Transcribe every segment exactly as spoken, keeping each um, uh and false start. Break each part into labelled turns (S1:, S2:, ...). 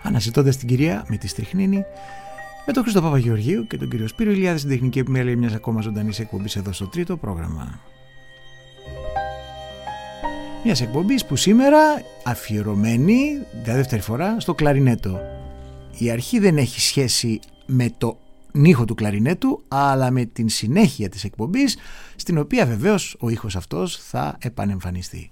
S1: αναζητώντας την κυρία με τη Στριχνίνη, με τον Χρήστο Παπαγεωργίου και τον κύριο Σπύρο Ηλιάδη στην τεχνική επιμέλεια μιας ακόμα ζωντανής εκπομπής εδώ στο τρίτο πρόγραμμα. Μιας εκπομπής που σήμερα αφιερωμένη για δεύτερη φορά στο κλαρινέτο. Η αρχή δεν έχει σχέση με το ήχο του κλαρινέτου, αλλά με την συνέχεια της εκπομπής, στην οποία βεβαίως ο ήχος αυτός θα επανεμφανιστεί.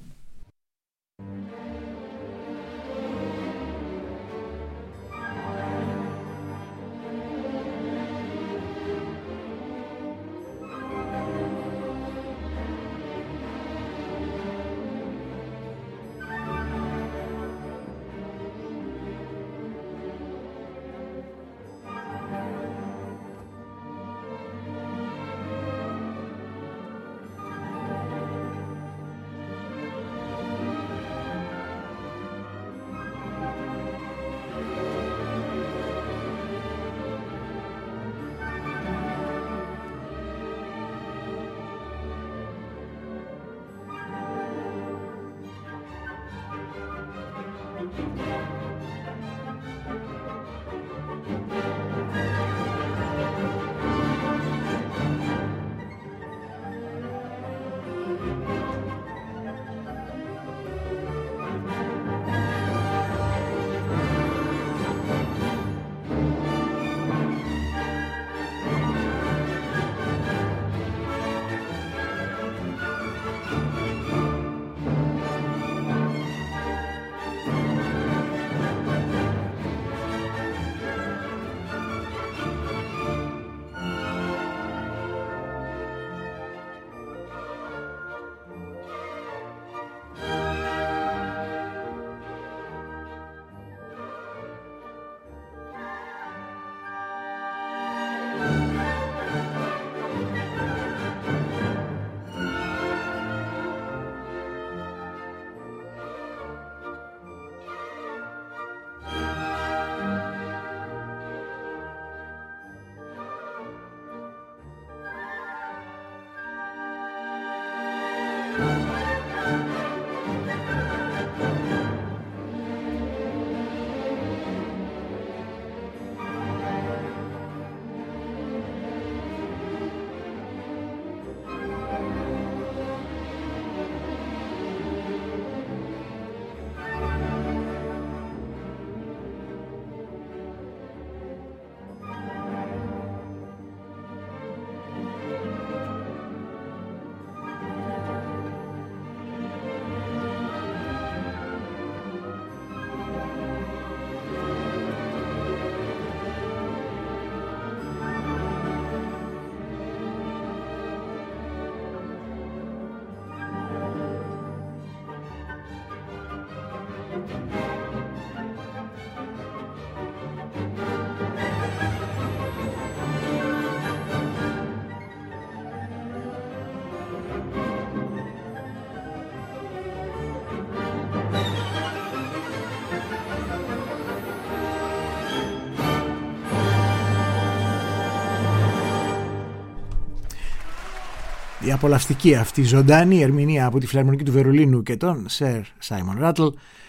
S1: Η απολαυστική αυτή ζωντανή ερμηνεία από τη Φιλαρμονική του Βερολίνου και τον Σερ Σάιμον Ράτλ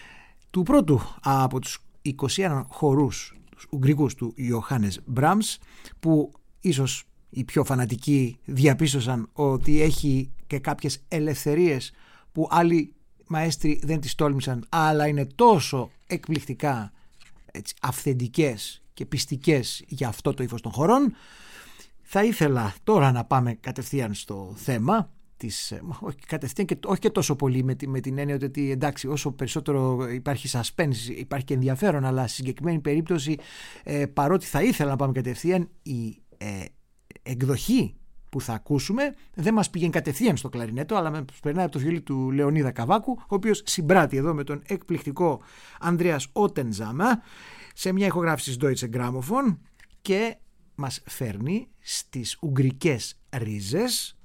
S1: του πρώτου από τους είκοσι ένα χορούς τους ουγγρικούς του Ιωάννης Μπραμς, που ίσως οι πιο φανατικοί διαπίστωσαν ότι έχει και κάποιες ελευθερίες που άλλοι μαέστροι δεν τις τόλμησαν, αλλά είναι τόσο εκπληκτικά έτσι, αυθεντικές και πιστικές για αυτό το ύφος των χορών. Θα ήθελα τώρα να πάμε κατευθείαν στο θέμα της, όχι κατευθείαν και όχι και τόσο πολύ με, τη, με την έννοια ότι εντάξει, όσο περισσότερο υπάρχει suspense υπάρχει και ενδιαφέρον, αλλά στη συγκεκριμένη περίπτωση ε, παρότι θα ήθελα να πάμε κατευθείαν, η ε, εκδοχή που θα ακούσουμε δεν μας πηγαίνει κατευθείαν στο κλαρινέτο, αλλά μας περνάει από το βιολί του Λεωνίδα Καβάκου, ο οποίος συμπράττει εδώ με τον εκπληκτικό Ανδρέας Ότενζάμα σε μια ηχογράφηση της Deutsche Grammophon και μας φέρνει στις ουγγρικές ρίζες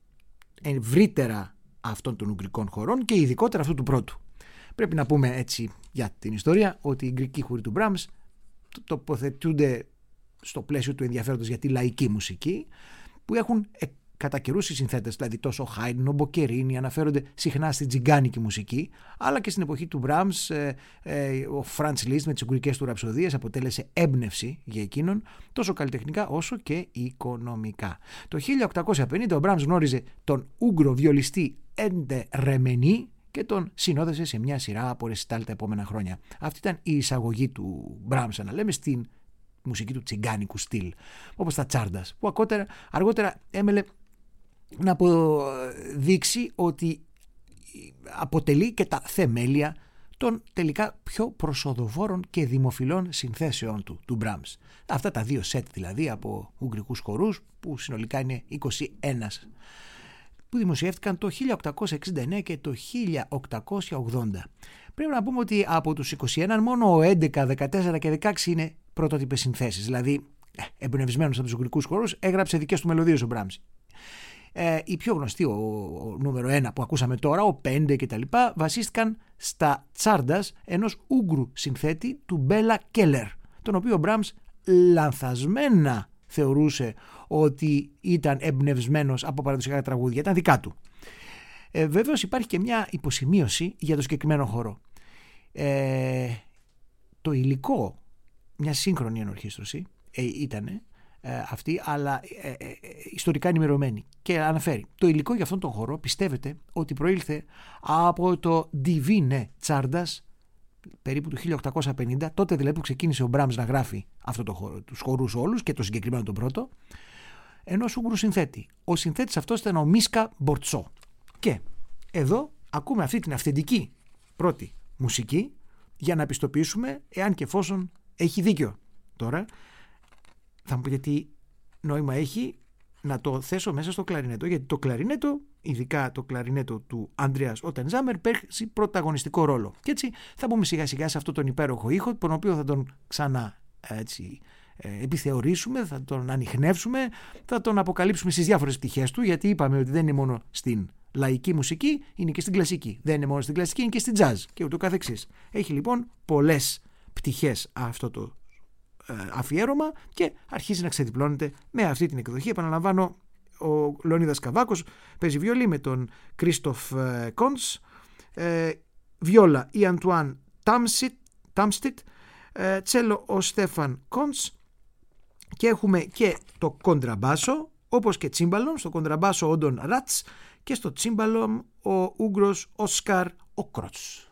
S1: ευρύτερα αυτών των ουγγρικών χωρών και ειδικότερα αυτού του πρώτου. Πρέπει να πούμε έτσι για την ιστορία ότι οι ουγγρικοί χοροί του Μπραμς τοποθετούνται στο πλαίσιο του ενδιαφέροντος για τη λαϊκή μουσική, που έχουν κατά καιρούς οι συνθέτες, δηλαδή τόσο ο Χάιντν, ο Μποκερίνι, αναφέρονται συχνά στην τζιγκάνικη μουσική, αλλά και στην εποχή του Μπραμς ε, ε, ο Φραντς Λίστ με τις ουγγρικές του ραψοδίες αποτέλεσε έμπνευση για εκείνον, τόσο καλλιτεχνικά όσο και οικονομικά. Το χίλια οκτακόσια πενήντα ο Μπραμς γνώριζε τον Ούγγρο βιολιστή Έντε Ρεμενή και τον συνόδευσε σε μια σειρά από ρεσιτάλ τα επόμενα χρόνια. Αυτή ήταν η εισαγωγή του Μπραμς, να λέμε, στην μουσική του τσιγκάνικου στυλ, όπως τα τσάρντας, που αργότερα, αργότερα έμελε να αποδείξει ότι αποτελεί και τα θεμέλια των τελικά πιο προσοδοφόρων και δημοφιλών συνθέσεων του, του Μπραμς. Αυτά τα δύο σετ δηλαδή από ουγγρικούς χορούς, που συνολικά είναι είκοσι ένα, που δημοσιεύτηκαν το χίλια οκτακόσια εξήντα εννέα και το χίλια οκτακόσια ογδόντα. Πρέπει να πούμε ότι από τους είκοσι ένα μόνο ο έντεκα, δεκατέσσερα και δεκαέξι είναι πρωτότυπες συνθέσεις, δηλαδή εμπνευσμένος από τους ουγγρικούς χορούς έγραψε δικές του μελωδίες ο Μπραμς. Ε, η πιο γνωστή, ο, ο νούμερο ένα που ακούσαμε τώρα, ο πέντε κτλ, βασίστηκαν στα τσάρντας ενός Ούγγρου συνθέτη του Μπέλα Κέλλερ, τον οποίο ο Μπραμς λανθασμένα θεωρούσε ότι ήταν εμπνευσμένος από παραδοσιακά τραγούδια, ήταν δικά του. Ε, βέβαιως υπάρχει και μια υποσημείωση για το συγκεκριμένο χορό. Ε, το υλικό, μια σύγχρονη ενορχήστρωση ε, ήτανε ε, αυτή, αλλά ε, ε, ε, ιστορικά ενημερωμένη, και αναφέρει το υλικό για αυτόν τον χορό πιστεύετε ότι προήλθε από το Divine Τσάρντας περίπου του χίλια οκτακόσια πενήντα, τότε δηλαδή που ξεκίνησε ο Μπραμς να γράφει αυτό το χώρο, τους χορούς όλους και το συγκεκριμένο τον πρώτο, ενός Ούγγρου συνθέτη. Ο συνθέτης αυτός ήταν ο Μίσκα Μπορτσό. Και εδώ ακούμε αυτή την αυθεντική πρώτη μουσική για να πιστοποιήσουμε εάν και εφόσον έχει δίκιο. Τώρα θα μου πείτε τι νόημα έχει να το θέσω μέσα στο κλαρινέτο, γιατί το κλαρινέτο, ειδικά το κλαρινέτο του Ανδρέας Οτενζάμερ, παίζει πρωταγωνιστικό ρόλο. Και έτσι θα μπούμε σιγά σιγά σε αυτόν τον υπέροχο ήχο, τον οποίο θα τον ξανά έτσι, ε, επιθεωρήσουμε, θα τον ανιχνεύσουμε, θα τον αποκαλύψουμε στις διάφορες πτυχές του, γιατί είπαμε ότι δεν είναι μόνο στην λαϊκή μουσική, είναι και στην κλασική. Δεν είναι μόνο στην κλασική, είναι και στην jazz και ούτω καθεξής. Έχει λοιπόν πολλές πτυχές αυτό το αφιέρωμα και αρχίζει να ξεδιπλώνεται με αυτή την εκδοχή. Επαναλαμβάνω, ο Λεωνίδας Καβάκος παίζει βιολί με τον Κρίστοφ Κόντς, βιόλα η Αντουάν Τάμστιτ, τσέλο ο Στέφαν Κόντς, και έχουμε και το κοντραμπάσο, όπως και τσίμπαλον, στο κοντραμπάσο ο Ντον Ράτς και στο τσίμπαλον ο Ούγγρος Όσκαρ Όκροτς.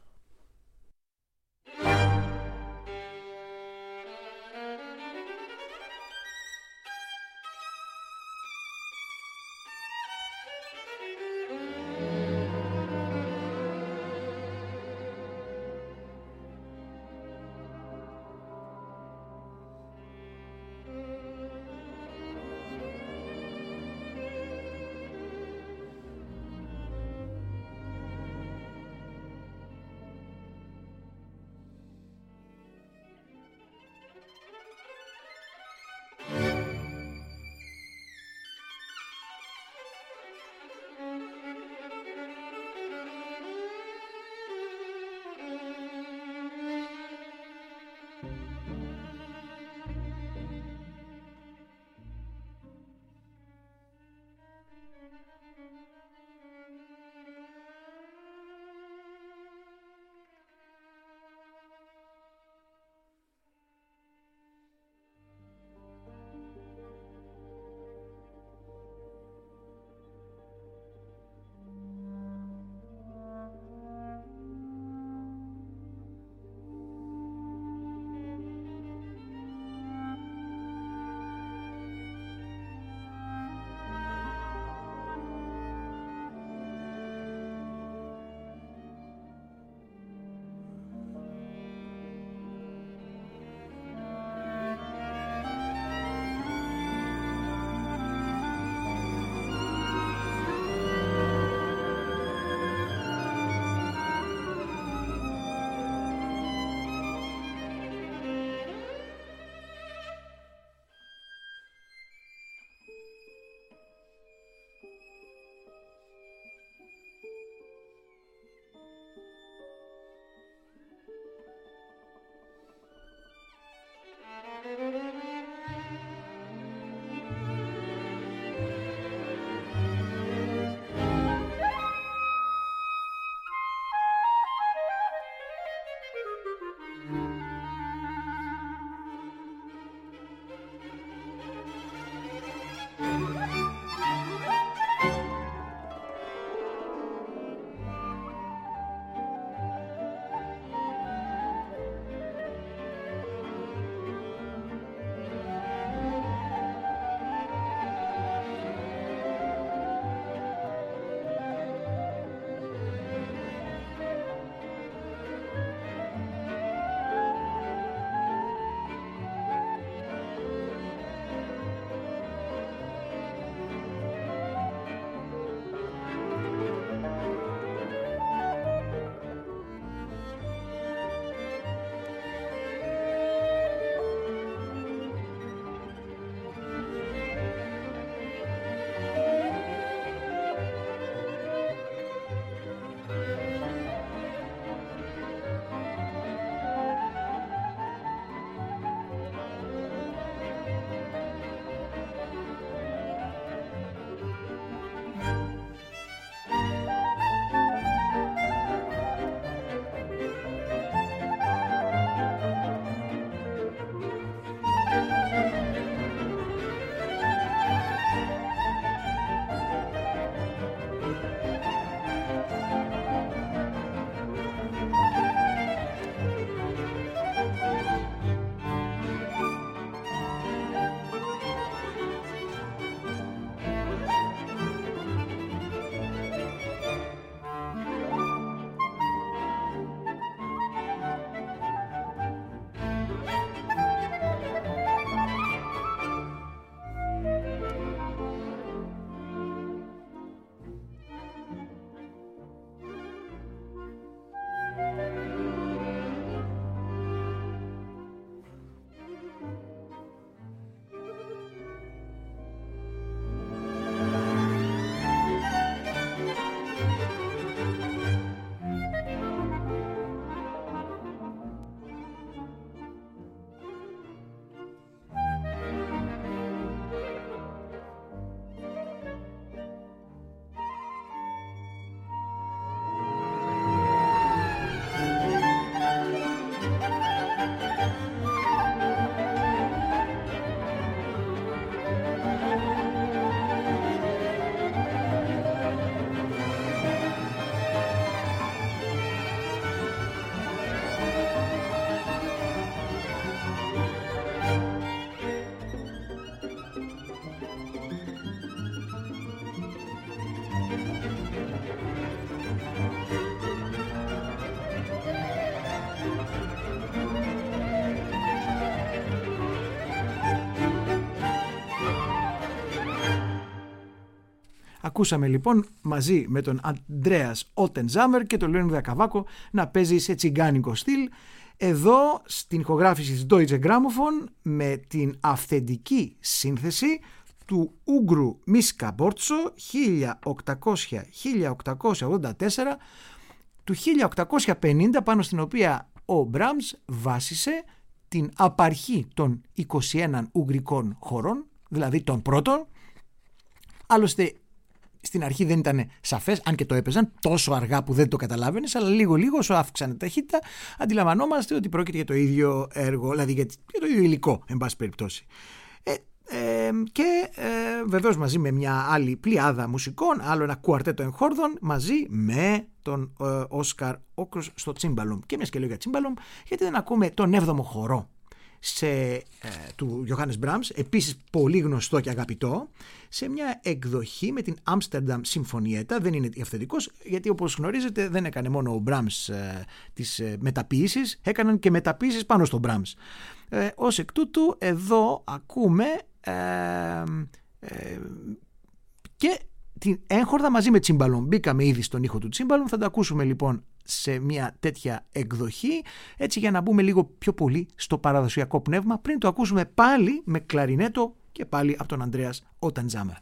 S1: Ακούσαμε λοιπόν μαζί με τον Αντρέας Ότενζάμερ και τον Λεωνίδα Καβάκο να παίζει σε τσιγκάνικο στυλ. Εδώ στην ηχογράφηση της Deutsche Grammophon με την αυθεντική σύνθεση του Ούγκρου Μίσκα Μπόρτσο χίλια οκτακόσια με χίλια οκτακόσια ογδόντα τέσσερα του χίλια οκτακόσια πενήντα, πάνω στην οποία ο Μπραμς βάσισε την απαρχή των είκοσι ένα ουγγρικών χωρών, δηλαδή των πρώτων. Άλλωστε στην αρχή δεν ήταν σαφές, αν και το έπαιζαν τόσο αργά που δεν το καταλάβαινες, αλλά λίγο λίγο όσο αύξανε ταχύτητα αντιλαμβανόμαστε ότι πρόκειται για το ίδιο έργο, δηλαδή για το ίδιο υλικό εν πάση περιπτώσει. Ε, ε, και ε, βεβαίως μαζί με μια άλλη πλειάδα μουσικών, άλλο ένα κουαρτέτο εγχόρδων, μαζί με τον ε, Όσκαρ Όκρος στο τσίμπαλομ. Και μιας και λέω για τσίμπαλομ, γιατί δεν ακούμε τον έβδομο χορό σε, ε, του Johannes Brahms, επίσης πολύ γνωστό και αγαπητό, σε μια εκδοχή με την Amsterdam Συμφωνιέτα. Δεν είναι αυθεντικός, γιατί όπως γνωρίζετε δεν έκανε μόνο ο Brahms ε, τις ε, μεταποίησεις, έκαναν και μεταποίησεις πάνω στον Brahms. Ε, ως εκ τούτου εδώ ακούμε ε, ε, και την έγχορδα μαζί με τσίμπαλον. Μπήκαμε ήδη στον ήχο του τσίμπαλον, θα το ακούσουμε λοιπόν σε μια τέτοια εκδοχή, έτσι για να μπούμε λίγο πιο πολύ στο παραδοσιακό πνεύμα, πριν το ακούσουμε πάλι με κλαρινέτο και πάλι από τον Αντρέας Ότενζάμερ.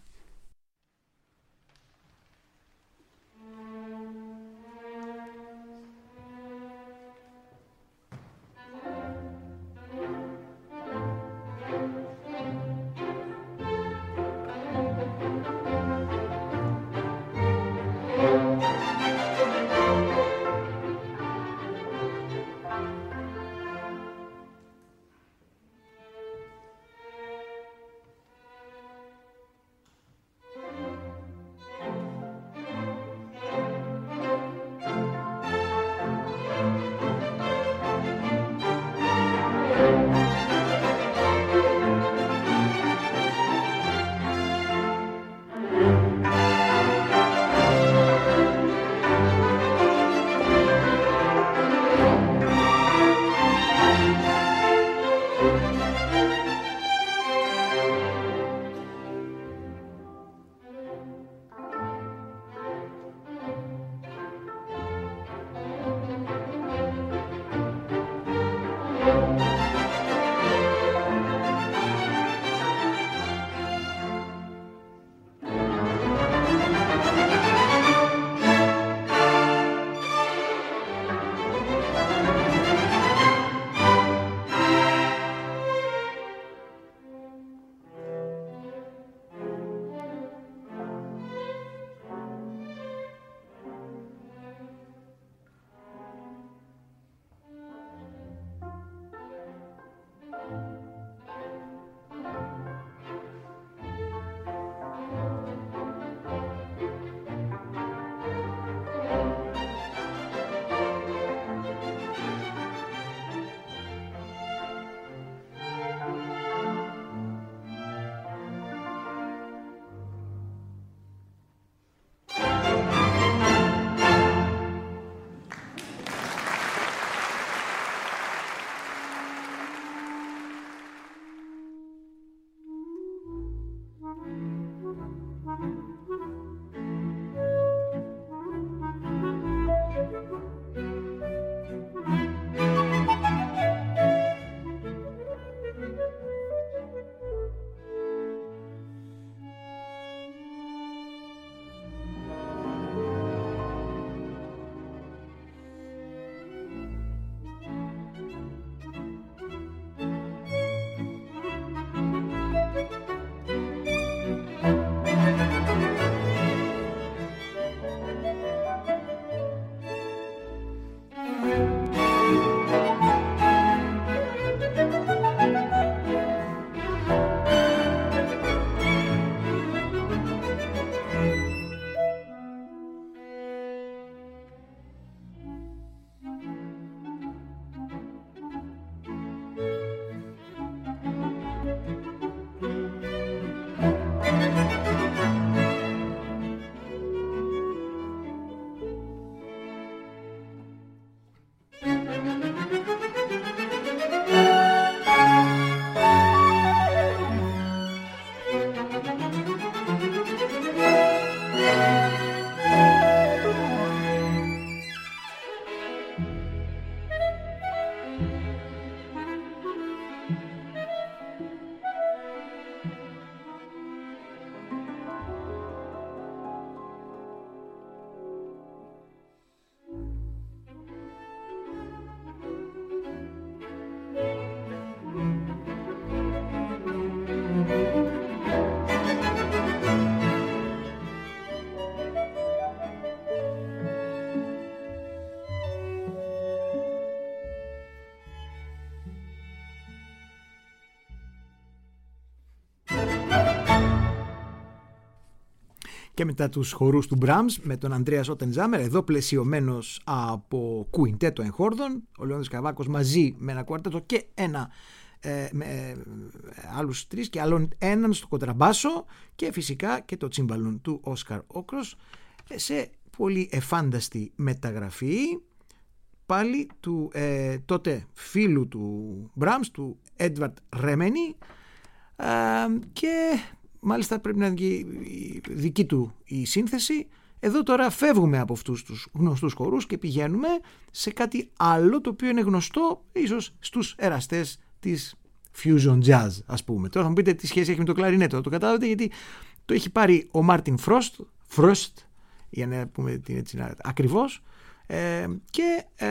S1: Και μετά τους χορούς του Brahms με τον Ανδρέας Ότενζάμερ, εδώ πλαισιωμένος από κουιντέτο εγχόρδων, ο Λεόντης Καβάκος μαζί με ένα κουαρτέτο και ένα ε, με ε, άλλους τρεις και άλλον έναν στο κοντραμπάσο και φυσικά και το τσίμπαλον του Όσκαρ Όκρος σε πολύ εφάνταστη μεταγραφή πάλι του ε, τότε φίλου του Brahms, του Έντβαρτ Ρέμενι, ε, και μάλιστα πρέπει να είναι και η δική του η σύνθεση. Εδώ τώρα φεύγουμε από αυτούς τους γνωστούς χορούς και πηγαίνουμε σε κάτι άλλο το οποίο είναι γνωστό ίσως στους εραστές της fusion jazz, ας πούμε. Τώρα θα μου πείτε τι σχέση έχει με το κλαρινέτο, το καταλάβετε, γιατί το έχει πάρει ο Μάρτιν Φρόστ, Φρόστ για να πούμε την έτσι ακριβώς, ε, και ε,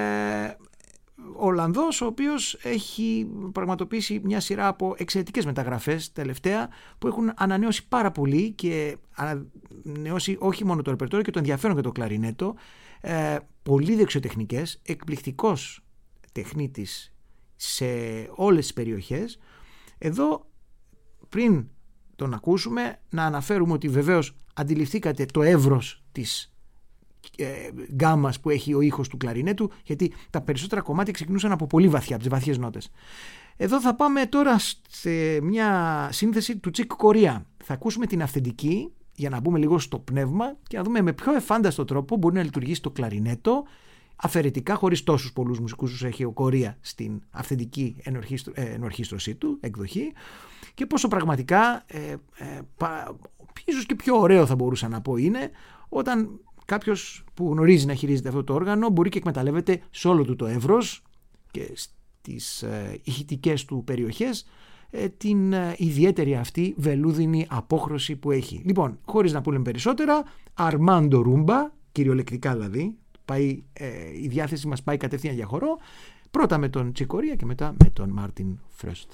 S1: ο Ολλανδός, ο οποίος έχει πραγματοποιήσει μια σειρά από εξαιρετικές μεταγραφές τελευταία που έχουν ανανεώσει πάρα πολύ και ανανεώσει όχι μόνο το ρεπερτόριο και το ενδιαφέρον για το κλαρινέτο, ε, πολύ δεξιοτεχνικές, εκπληκτικός τεχνίτης σε όλες τις περιοχές. Εδώ πριν τον ακούσουμε να αναφέρουμε ότι βεβαίως αντιληφθήκατε το εύρος της ε, γκάμας που έχει ο ήχος του κλαρινέτου, γιατί τα περισσότερα κομμάτια ξεκινούσαν από πολύ βαθιά, από τις βαθιές νότες. Εδώ θα πάμε τώρα σε μια σύνθεση του Τσικ Κορία. Θα ακούσουμε την αυθεντική για να μπούμε λίγο στο πνεύμα και να δούμε με πιο εφάνταστο τρόπο μπορεί να λειτουργήσει το κλαρινέτο αφαιρετικά, χωρίς τόσους πολλούς μουσικούς τους έχει ο Κορία στην αυθεντική ενορχίστρωσή του, εκδοχή, και πόσο πραγματικά ε, ε, πα, ίσως και πιο ωραίο θα μπορούσα να πω είναι όταν κάποιος που γνωρίζει να χειρίζεται αυτό το όργανο μπορεί και εκμεταλλεύεται σε όλο του το εύρος και στις ε, ηχητικές του περιοχές ε, την ε, ιδιαίτερη αυτή βελούδινη απόχρωση που έχει. Λοιπόν, χωρίς να πούμε περισσότερα, Αρμάντο Ρούμπα, κυριολεκτικά δηλαδή, πάει, ε, η διάθεση μας πάει κατευθείαν για χορό, πρώτα με τον Τσικ Κορία και μετά με τον Μάρτιν Φρόστ.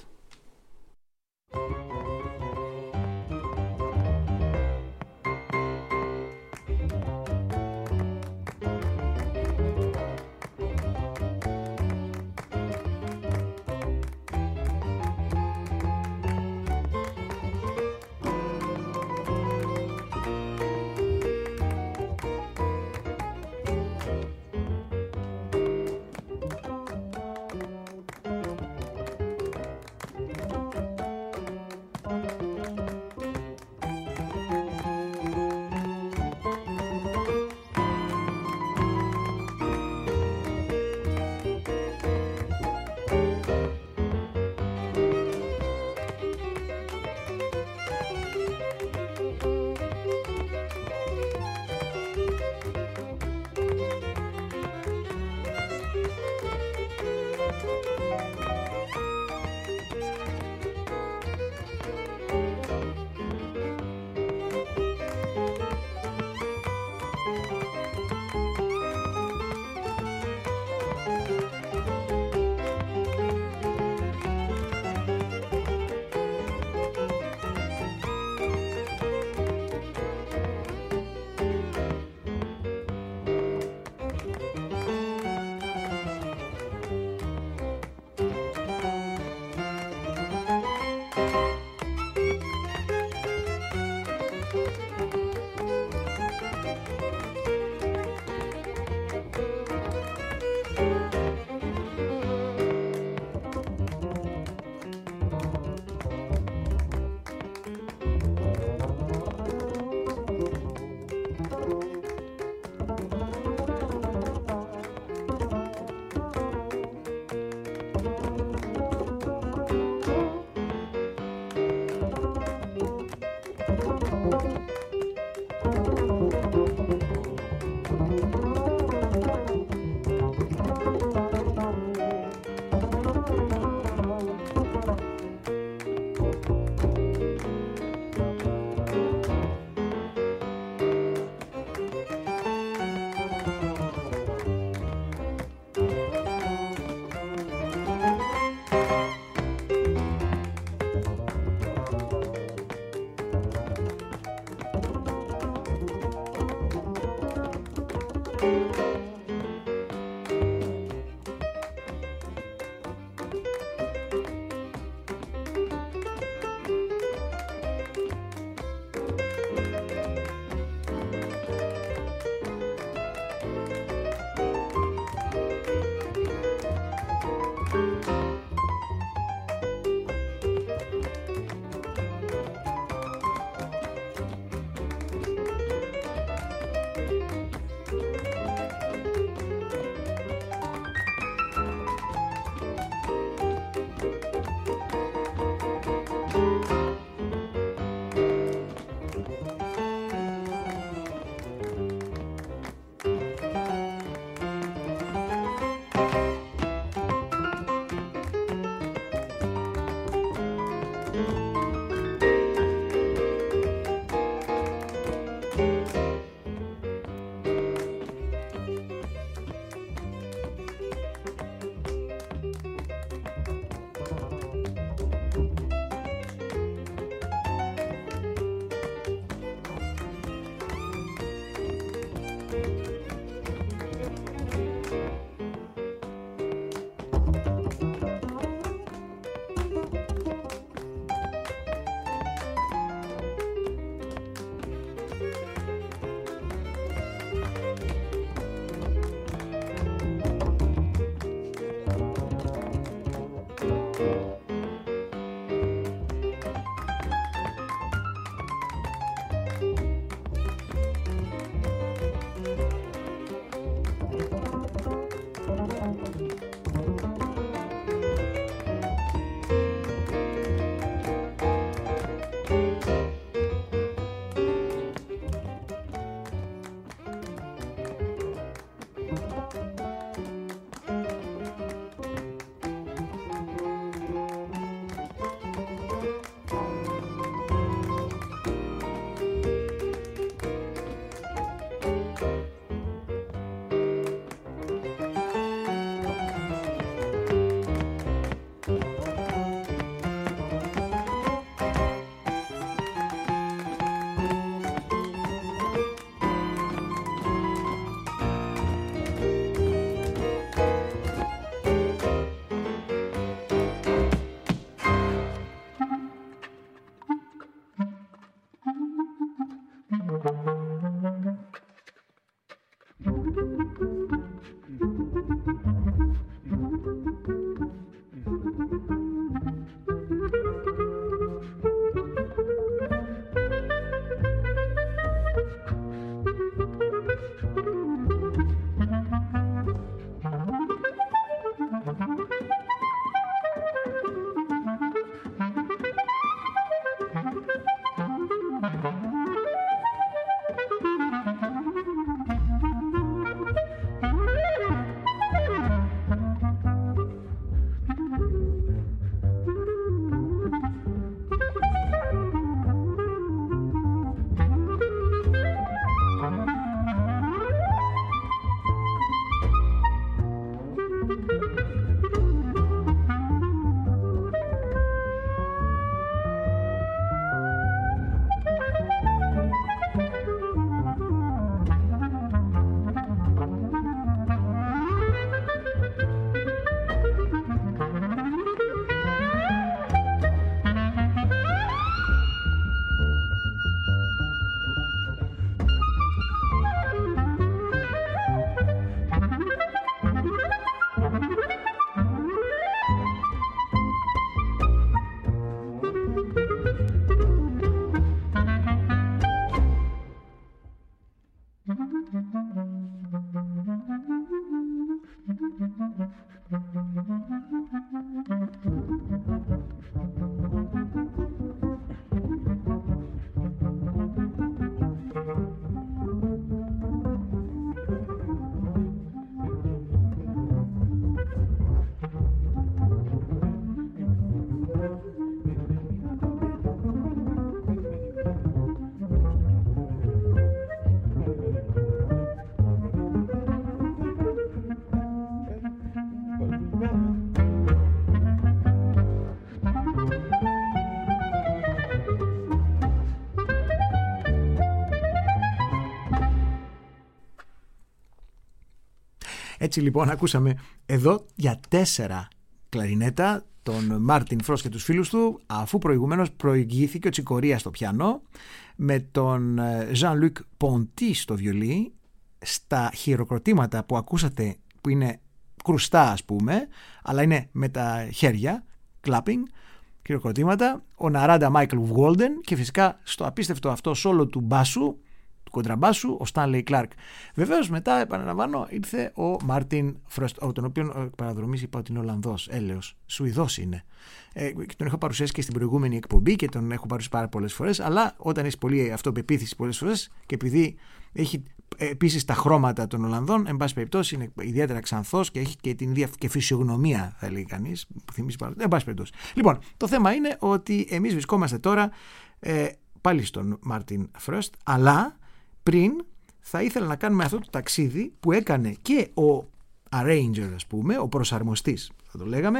S1: Έτσι λοιπόν ακούσαμε εδώ για τέσσερα κλαρινέτα τον Μάρτιν Φρόστ και τους φίλους του, αφού προηγουμένως προηγήθηκε ο Τσικορία στο πιανό, με τον Jean-Luc Ponty στο βιολί, στα χειροκροτήματα που ακούσατε, που είναι κρουστά ας πούμε, αλλά είναι με τα χέρια, clapping, χειροκροτήματα, ο Ναράντα Μάικλ Βόλντεν, και φυσικά στο απίστευτο αυτό σόλο του μπάσου, του κοντραμπάσου, ο Στάνλεϊ Κλάρκ. Βεβαίως μετά, επαναλαμβάνω, ήρθε ο Μάρτιν Φρόστ, τον οποίο παραδρομής είπα ότι είναι Ολλανδός, έλεος, Σουηδός είναι. Ε, τον έχω παρουσιάσει και στην προηγούμενη εκπομπή και τον έχω παρουσιάσει πάρα πολλές φορές, αλλά όταν έχει πολύ αυτοπεποίθηση πολλές φορές και επειδή έχει επίσης τα χρώματα των Ολλανδών, εν πάση περιπτώσει είναι ιδιαίτερα ξανθός και έχει και την ίδια και φυσιογνωμία, θα λέει κανείς, που θυμίζει πάρα πολύ. Εν πάση περιπτώσει. Λοιπόν, το θέμα είναι ότι εμείς βρισκόμαστε τώρα ε, πάλι στον Μάρτιν Φρόστ, αλλά πριν θα ήθελα να κάνουμε αυτό το ταξίδι που έκανε και ο arranger, ας πούμε, ο προσαρμοστής θα το λέγαμε,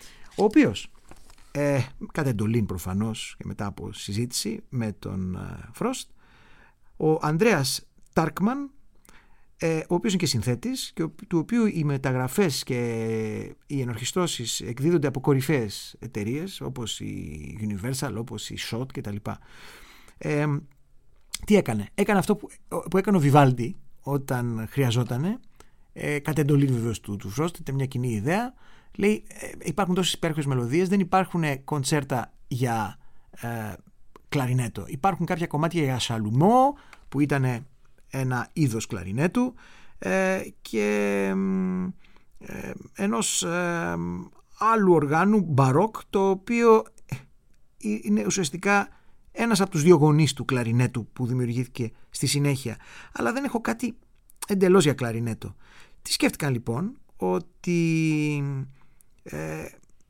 S1: ο οποίος ε, κατά εντολήν προφανώς και μετά από συζήτηση με τον Φρόστ, ο Ανδρέας Τάρκμαν, ε, ο οποίος είναι και συνθέτης και του οποίου οι μεταγραφές και οι ενορχιστρώσεις εκδίδονται από κορυφαίες εταιρείες όπως η Universal, όπως η Schott κτλ. Ε, τι έκανε? Έκανε αυτό που, που έκανε ο Βιβάλντι όταν χρειαζότανε, ε, κατ' εντολή βεβαίως του, του Φρόστ, ήταν μια κοινή ιδέα, Λέει, ε, υπάρχουν τόσες υπέροχες μελωδίες, δεν υπάρχουν κοντσέρτα για ε, κλαρινέτο. Υπάρχουν κάποια κομμάτια για σαλουμό, που ήταν ένα είδος κλαρινέτου, ε, και ε, ενός ε, άλλου οργάνου, μπαρόκ, το οποίο είναι ουσιαστικά ένας από τους δύο γονείς του κλαρινέτου που δημιουργήθηκε στη συνέχεια. Αλλά δεν έχω κάτι εντελώς για κλαρινέτο. Τι σκέφτηκαν λοιπόν? Ότι ε,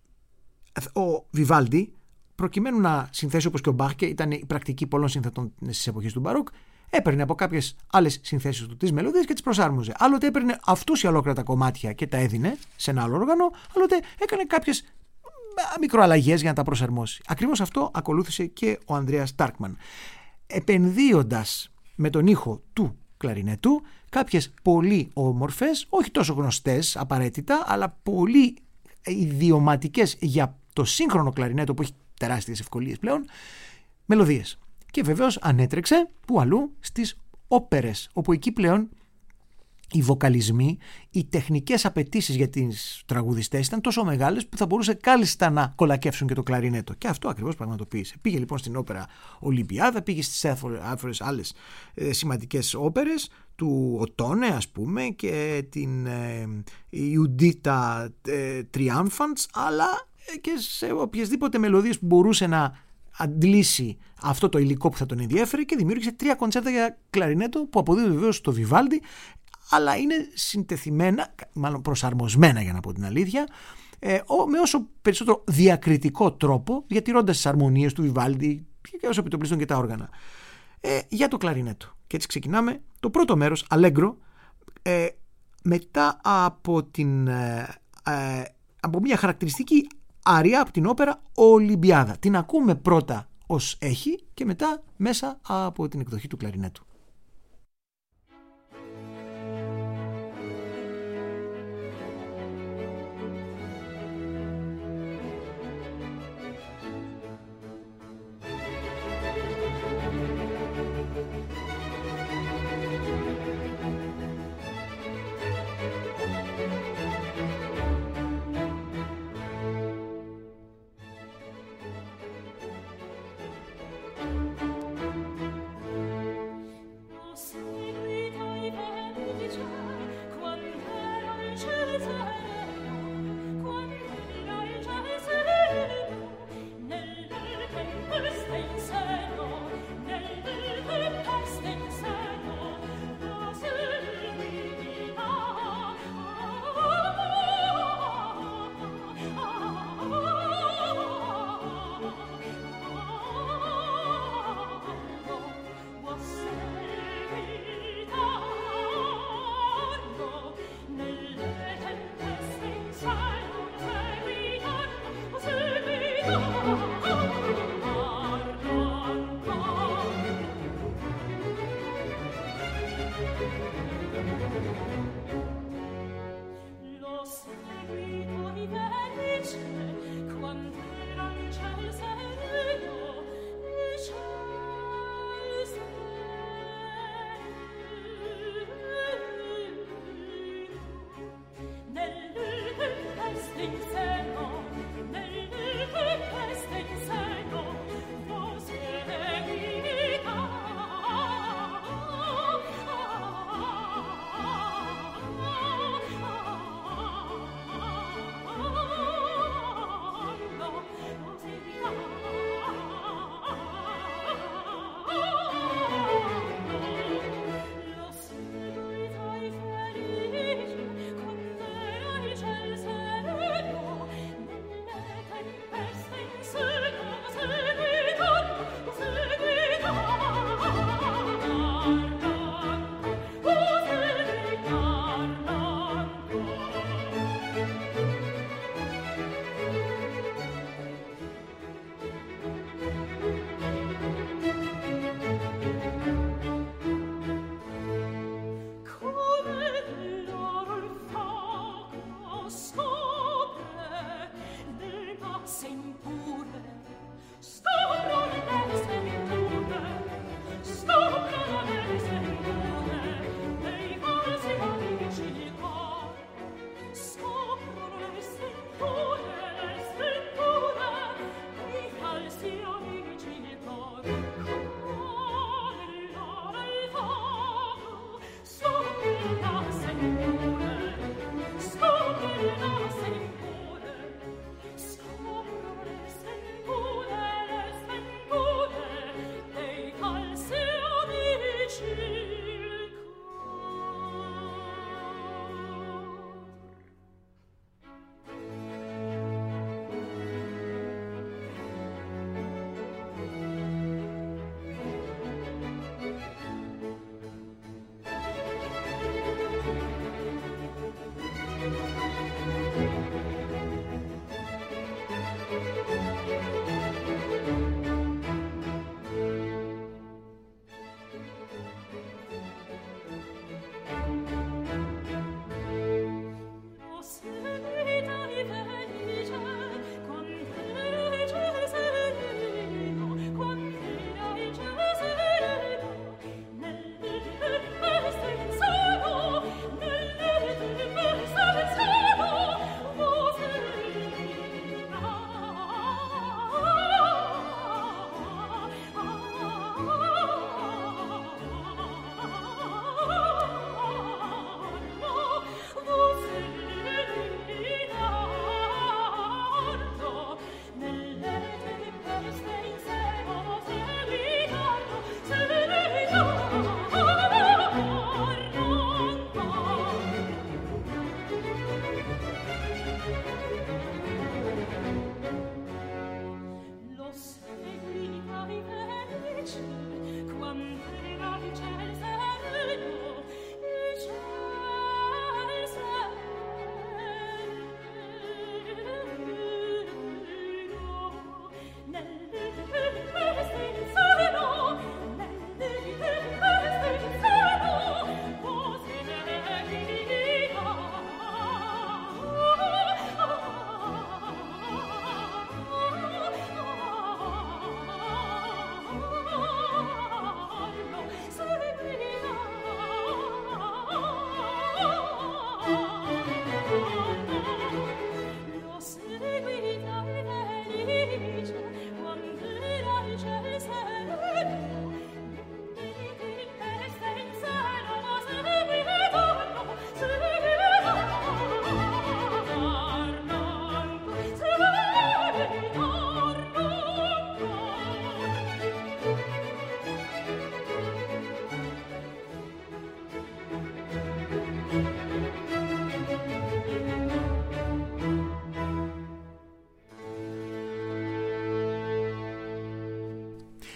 S1: ο Βιβάλντι, προκειμένου να συνθέσει όπως και ο Μπαχ, και ήταν η πρακτική πολλών συνθετών στις εποχές του μπαρόκ, έπαιρνε από κάποιες άλλες συνθέσεις του τις μελωδίες και τις προσάρμοζε. Άλλοτε έπαιρνε αυτούς οι ολόκληρα τα κομμάτια και τα έδινε σε ένα άλλο όργανο, άλλοτε έκανε κάποιες μικροαλλαγές για να τα προσαρμόσει. Ακριβώς αυτό ακολούθησε και ο Ανδρέας Τάρκμαν, επενδύοντας με τον ήχο του κλαρινέτου κάποιες πολύ όμορφες, όχι τόσο γνωστές απαραίτητα, αλλά πολύ ιδιωματικές για το σύγχρονο κλαρινέτο που έχει τεράστιες ευκολίες πλέον, μελωδίες. Και βεβαίως ανέτρεξε που αλλού? Στις όπερες, όπου εκεί πλέον οι βοκαλισμοί, οι τεχνικές απαιτήσεις για τις τραγουδιστές ήταν τόσο μεγάλες που θα μπορούσε κάλλιστα να κολακεύσουν και το κλαρινέτο. Και αυτό ακριβώς πραγματοποίησε. Πήγε λοιπόν στην όπερα Ολυμπιάδα, πήγε στις διάφορες άλλες ε, σημαντικές όπερες του Οτόνε, ας πούμε, και την ε, Ιουντίτα ε, Τριάμφαντς, αλλά και σε οποιασδήποτε μελωδίες που μπορούσε να αντλήσει αυτό το υλικό που θα τον ενδιέφερε, και δημιούργησε τρία κοντσέρτα για κλαρινέτο που αποδίδουν βεβαίως στο Βιβάλντι, αλλά είναι συντεθειμένα, μάλλον προσαρμοσμένα για να πω την αλήθεια, ε, με όσο περισσότερο διακριτικό τρόπο, διατηρώντας τις αρμονίες του Βιβάλντι και όσο επιτοπλίστων και τα όργανα, ε, για το κλαρινέτο. Και έτσι ξεκινάμε το πρώτο μέρος, Αλέγκρο, ε, μετά από, την, ε, ε, από μια χαρακτηριστική αριά από την όπερα Ολυμπιάδα. Την ακούμε πρώτα ως έχει και μετά μέσα από την εκδοχή του κλαρινέτου.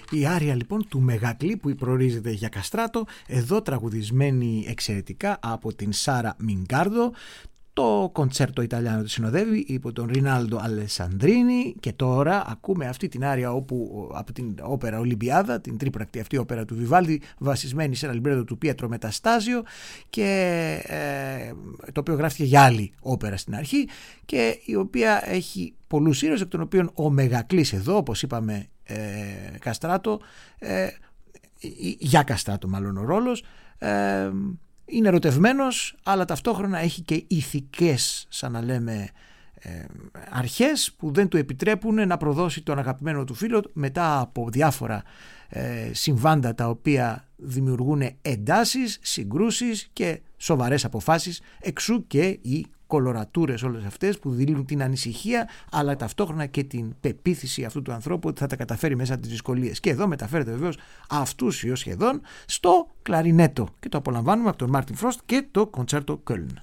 S1: Η άρια λοιπόν του Μεγακλή που προορίζεται για καστράτο, εδώ τραγουδισμένη εξαιρετικά από την Σάρα Μινγκάρντο. Το κοντσέρτο Ιταλιάνο του συνοδεύει υπό τον Ρινάλντο Αλεσανδρίνη και τώρα ακούμε αυτή την άρια όπου, από την όπερα Ολυμπιάδα, την τρίπρακτη αυτή όπερα του Βιβάλντι, βασισμένη σε ένα λιμπρέτο του Πιέτρο Μεταστάζιο και ε, το οποίο γράφτηκε για άλλη όπερα στην αρχή και η οποία έχει πολλούς ήρωες, εκ των οποίων ο Μεγακλής εδώ, όπως είπαμε, ε, καστράτο, ε, για καστράτο μάλλον ο ρόλος, ε, είναι ερωτευμένος, αλλά ταυτόχρονα έχει και ηθικές, σαν να λέμε, ε, αρχές που δεν του επιτρέπουν να προδώσει τον αγαπημένο του φίλο μετά από διάφορα ε, συμβάντα τα οποία δημιουργούν εντάσεις, συγκρούσεις και σοβαρές αποφάσεις, εξού και οι κολορατούρες όλες αυτές που δίνουν την ανησυχία αλλά ταυτόχρονα και την πεποίθηση αυτού του ανθρώπου ότι θα τα καταφέρει μέσα από τις δυσκολίες. Και εδώ μεταφέρεται βεβαίως αυτούσιο σχεδόν στο κλαρινέτο και το απολαμβάνουμε από τον Μάρτιν Φρόστ και το κοντσέρτο Κöln.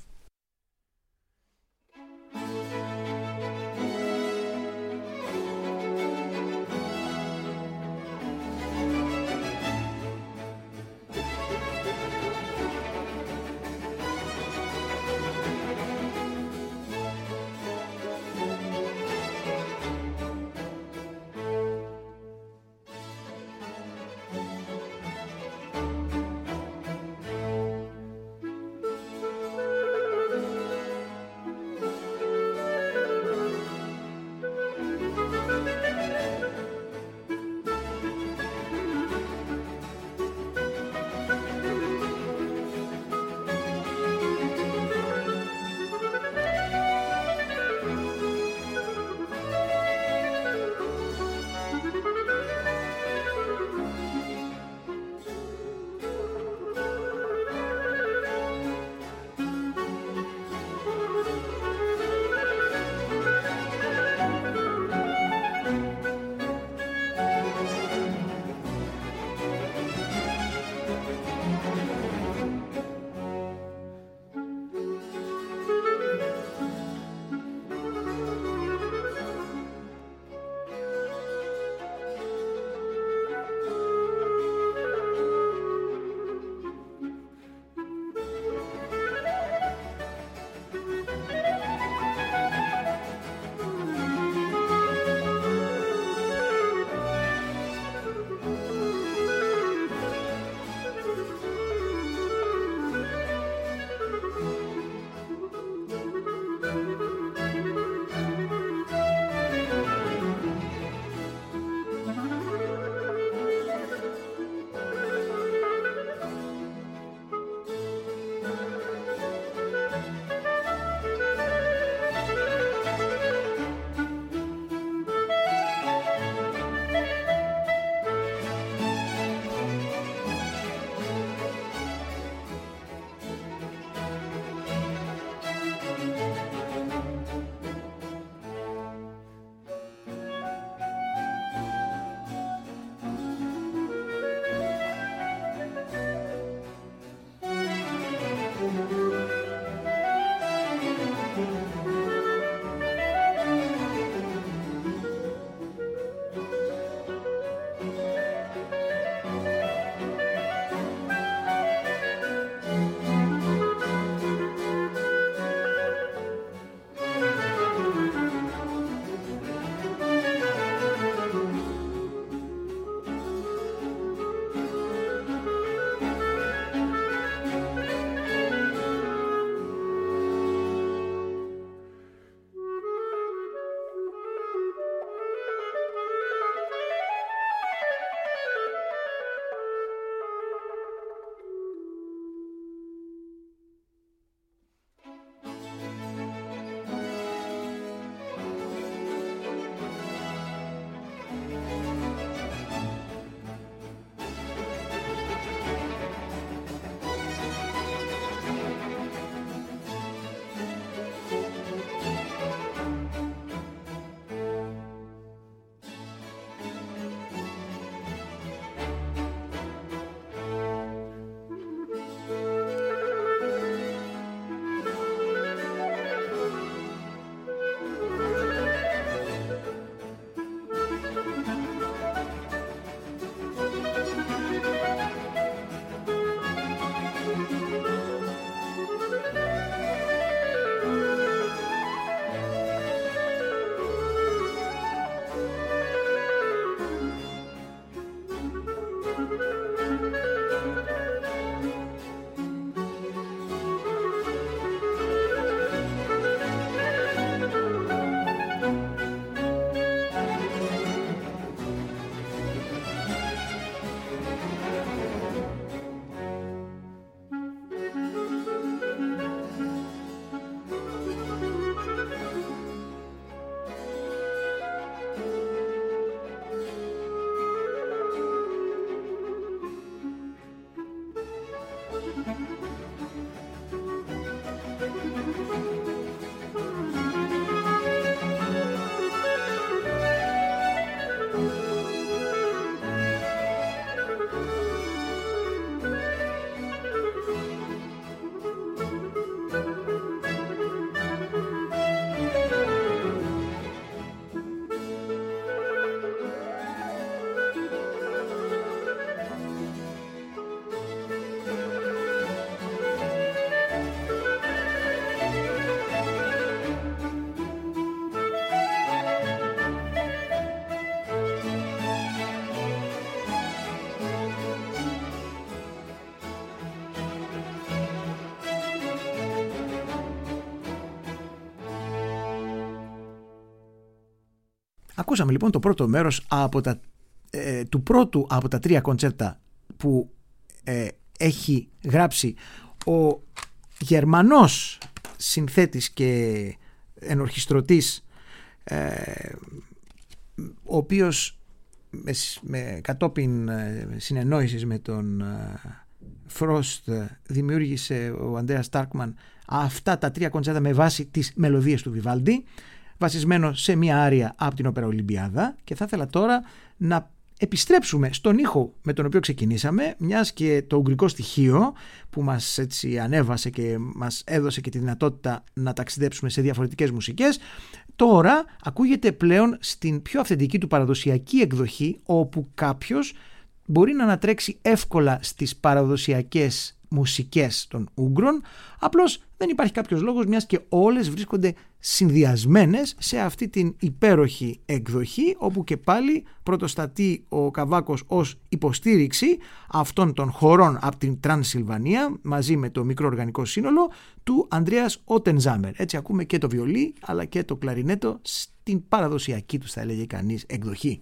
S1: Ακούσαμε λοιπόν το πρώτο μέρος από τα, ε, του πρώτου από τα τρία κοντσέρτα που ε, έχει γράψει ο Γερμανός συνθέτης και ενορχιστρωτής, ε, ο οποίος με, με κατόπιν ε, συνεννόησης με τον ε, Φρόστ δημιούργησε ο Ανδρέας Στάρκμαν αυτά τα τρία κοντσέρτα με βάση τις μελωδίες του Βιβάλντι, βασισμένο σε μια άρια από την όπερα Ολυμπιάδα. Και θα ήθελα τώρα να επιστρέψουμε στον ήχο με τον οποίο ξεκινήσαμε, μιας και το ουγγρικό στοιχείο που μας έτσι ανέβασε και μας έδωσε και τη δυνατότητα να ταξιδέψουμε σε διαφορετικές μουσικές, τώρα ακούγεται πλέον στην πιο αυθεντική του παραδοσιακή εκδοχή, όπου κάποιος μπορεί να ανατρέξει εύκολα στις παραδοσιακές μουσικές των Ούγγρων, απλώς δεν υπάρχει κάποιος λόγος, μιας και όλες βρίσκονται συνδυασμένες σε αυτή την υπέροχη εκδοχή, όπου και πάλι πρωτοστατεί ο Καβάκος ως υποστήριξη αυτών των χωρών από την Τρανσιλβανία, μαζί με το μικρό οργανικό σύνολο του Ανδρέας Ότενζάμερ. Έτσι ακούμε και το βιολί αλλά και το κλαρινέτο στην παραδοσιακή του, θα έλεγε κανείς, εκδοχή.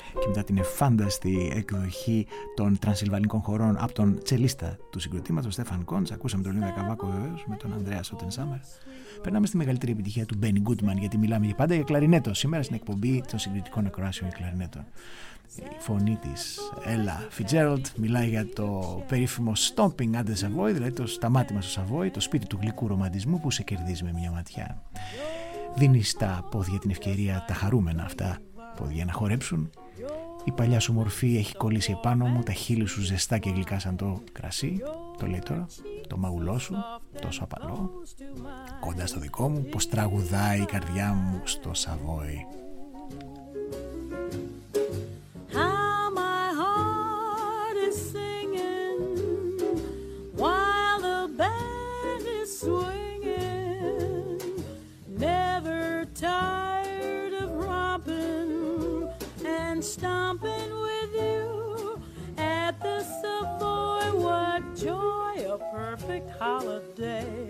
S1: και μετά την εφάνταστη εκδοχή των τρανσιλβανικών χωρών από τον τσελίστα του συγκροτήματος Στέφαν Κόντς. Ακούσαμε τον Λίνδα Καβάκο βεβαίως με τον Ανδρέα Σότενσάμερ. Περνάμε στη μεγαλύτερη επιτυχία του Μπένι Γκούντμαν, γιατί μιλάμε για πάντα για κλαρινέτο. Σήμερα στην εκπομπή των συγκριτικών ακροάσεων για κλαρινέτο. Η φωνή της Ella Fitzgerald μιλάει για το περίφημο Stomping at the Savoy, δηλαδή το σταμάτημα στο Σαβόι, το σπίτι του γλυκού ρομαντισμού που σε κερδίζει με μια ματιά. Δίνει στα πόδια την ευκαιρία τα χαρούμενα αυτά πόδια να χορέψουν. Η παλιά σου μορφή έχει κολλήσει επάνω μου, τα χείλη σου ζεστά και γλυκά σαν το κρασί. Το λέει τώρα, το μαγουλό σου, τόσο απαλό, κοντά στο δικό μου, πως τραγουδάει η καρδιά μου στο Σαβόι.
S2: Stomping with you at the Savoy, what joy, a perfect holiday.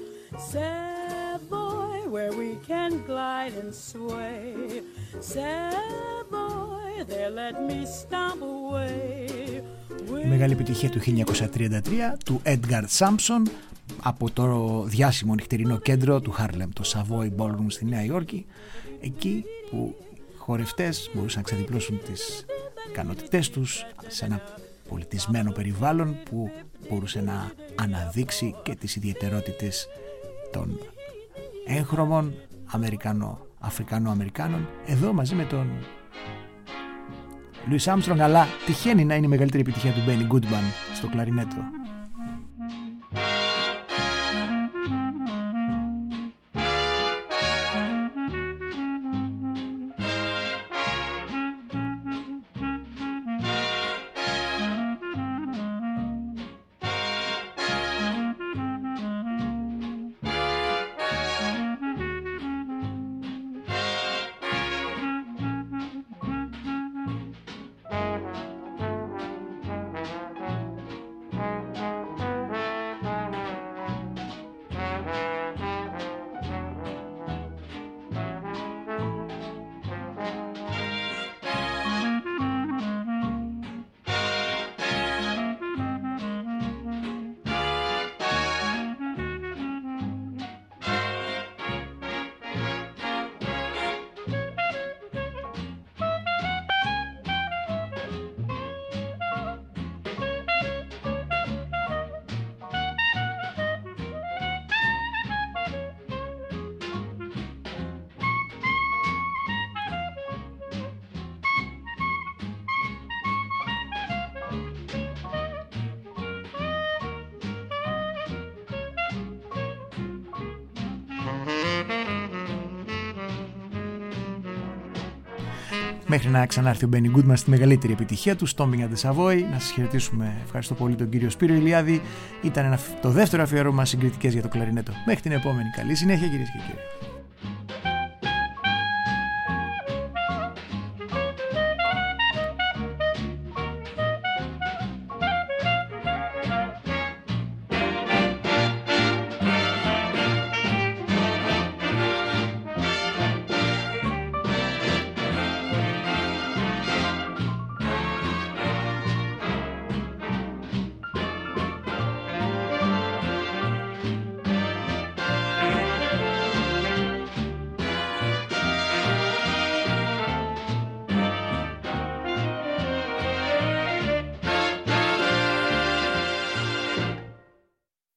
S2: Savoy, where we can glide and sway. Savoy, there let me stomp away.
S1: Η μεγάλη επιτυχία του χίλια εννιακόσια τριάντα τρία του Edgar Sampson από το διάσημο νυχτερινό κέντρο του Harlem, το Savoy Ballroom στη Νέα Υόρκη, εκεί που χορευτές μπορούσαν να ξεδιπλώσουν τις ικανότητές τους σε ένα πολιτισμένο περιβάλλον που μπορούσε να αναδείξει και τις ιδιαιτερότητες των έγχρωμων Αμερικανο, Αφρικανο-Αμερικάνων, εδώ μαζί με τον Louis Armstrong, αλλά τυχαίνει να είναι η μεγαλύτερη επιτυχία του Benny Goodman στο κλαρινέτο. Μέχρι να ξανάρθει ο Μπένι Γκούντμαν στη μεγαλύτερη επιτυχία του, Stomping at the Savoy. Να σας χαιρετήσουμε. Ευχαριστώ πολύ τον κύριο Σπύρο Ηλιάδη. Ήταν ένα, το δεύτερο αφιέρωμα συγκριτικές για το κλαρινέτο. Μέχρι την επόμενη. Καλή συνέχεια, κυρίες και κύριοι.